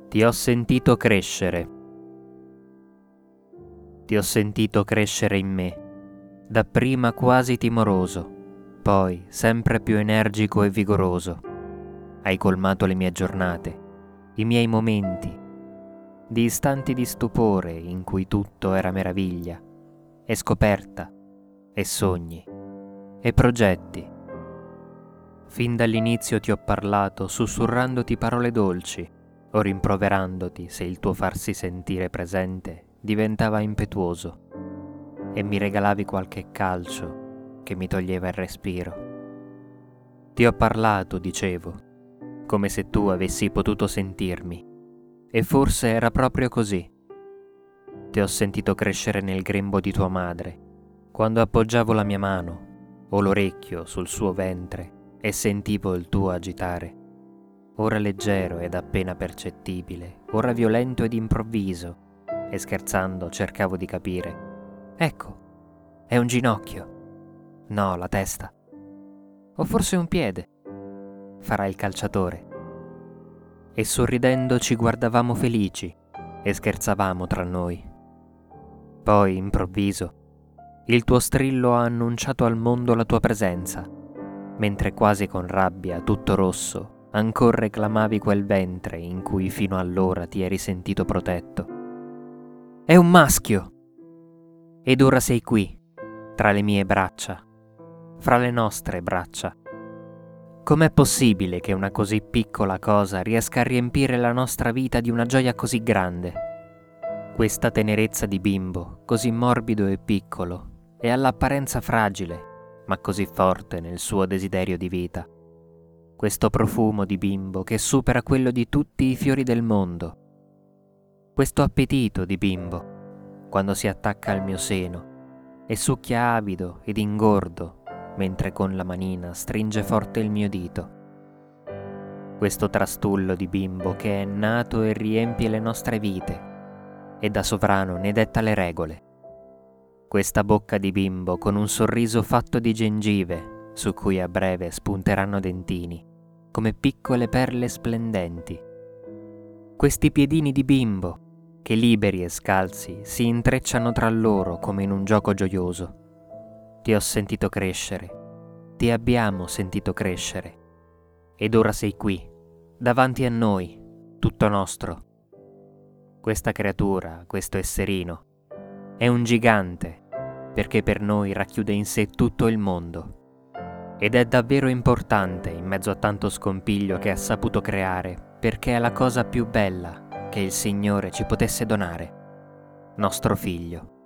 Ti ho sentito crescere. Ti ho sentito crescere in me, dapprima quasi timoroso, poi sempre più energico e vigoroso. Hai colmato le mie giornate, i miei momenti, di istanti di stupore in cui tutto era meraviglia, e scoperta, e sogni, e progetti. Fin dall'inizio ti ho parlato sussurrandoti parole dolci, o rimproverandoti se il tuo farsi sentire presente diventava impetuoso e mi regalavi qualche calcio che mi toglieva il respiro. Ti ho parlato, dicevo, come se tu avessi potuto sentirmi, e forse era proprio così. Ti ho sentito crescere nel grembo di tua madre, quando appoggiavo la mia mano o l'orecchio sul suo ventre e sentivo il tuo agitare. Ora leggero ed appena percettibile, ora violento ed improvviso, e scherzando cercavo di capire. Ecco, è un ginocchio. No, la testa. O forse un piede. Farà il calciatore. E sorridendo ci guardavamo felici e scherzavamo tra noi. Poi, improvviso, il tuo strillo ha annunciato al mondo la tua presenza, mentre quasi con rabbia, tutto rosso, ancor reclamavi quel ventre in cui fino allora ti eri sentito protetto. È un maschio! Ed ora sei qui, tra le mie braccia, fra le nostre braccia. Com'è possibile che una così piccola cosa riesca a riempire la nostra vita di una gioia così grande? Questa tenerezza di bimbo, così morbido e piccolo, e all'apparenza fragile, ma così forte nel suo desiderio di vita. Questo profumo di bimbo che supera quello di tutti i fiori del mondo. Questo appetito di bimbo, quando si attacca al mio seno e succhia avido ed ingordo, mentre con la manina stringe forte il mio dito. Questo trastullo di bimbo che è nato e riempie le nostre vite, e da sovrano ne detta le regole. Questa bocca di bimbo con un sorriso fatto di gengive, su cui a breve spunteranno dentini, come piccole perle splendenti. Questi piedini di bimbo, che liberi e scalzi si intrecciano tra loro come in un gioco gioioso. Ti ho sentito crescere, ti abbiamo sentito crescere, ed ora sei qui, davanti a noi, tutto nostro. Questa creatura, questo esserino, è un gigante, perché per noi racchiude in sé tutto il mondo. Ed è davvero importante in mezzo a tanto scompiglio che ha saputo creare, perché è la cosa più bella che il Signore ci potesse donare, nostro figlio.